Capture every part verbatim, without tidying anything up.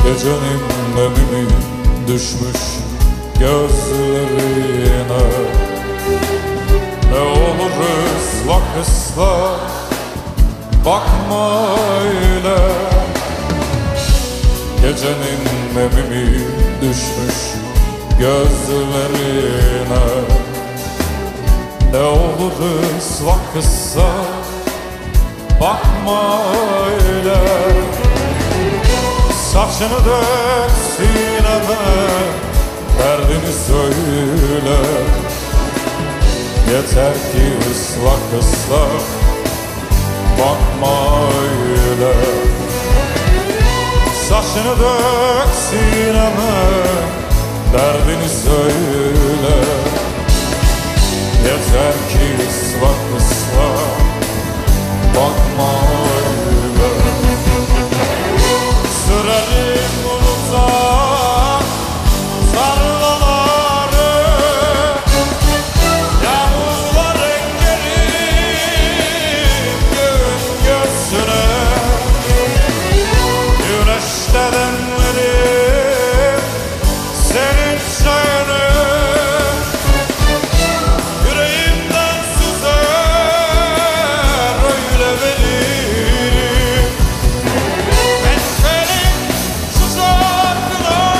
Gecenin nemimi düşmüş gözlerine. Ne olur ıslak ıslak bakma öyle. Gecenin nemimi düşmüş gözlerine. Ne olur ıslak ıslak bakma öyle. Saçını dök sineme, derdini söyle. Yeter ki ıslak ıslak bakma öyle. Saçını dök sineme, derdini söyle. Yeter ki ıslak ıslak bakma öyle. Sürerim uzak tarlaları, yağmurlar engelim gün göğsüne. Güneşte demlerim senin çayını, yüreğimden süzer öyle veririm. Ben senin şu şarkına,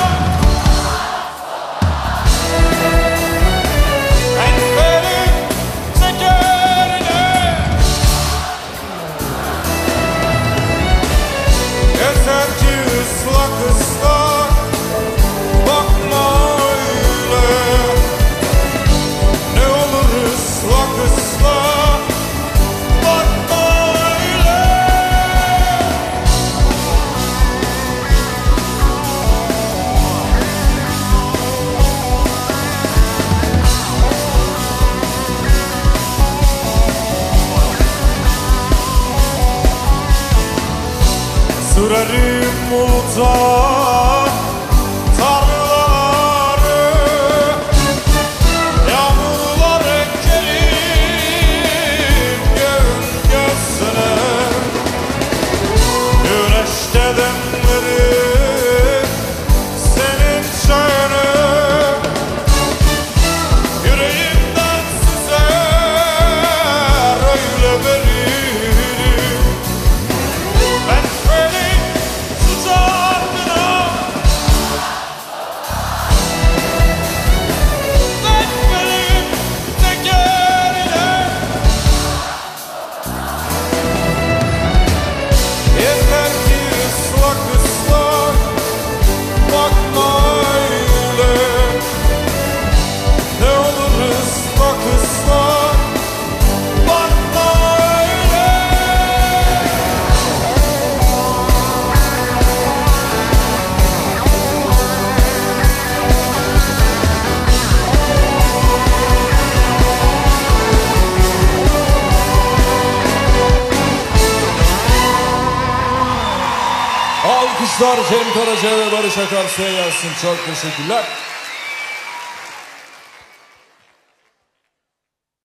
ben senin şekerine. Yeter ki ıslak ıslak bakma öyle. Ne olur ıslak ıslak bakma öyle. Sürerim buluta tarlaları, yağmurlar ekerim göğün göğsüne. Güneşte demlerim senin çayını, yüreğimden süzer öyle veririm. Ben senin şu şarkına, ben senin tekerine. Yeter ki ıslak ıslak bakma öyle. Ne olur ıslak ıslak bakma öyle. Alkışlar Cem Karaca ve Barış Akarsu'ya gelsin. Çok teşekkürler.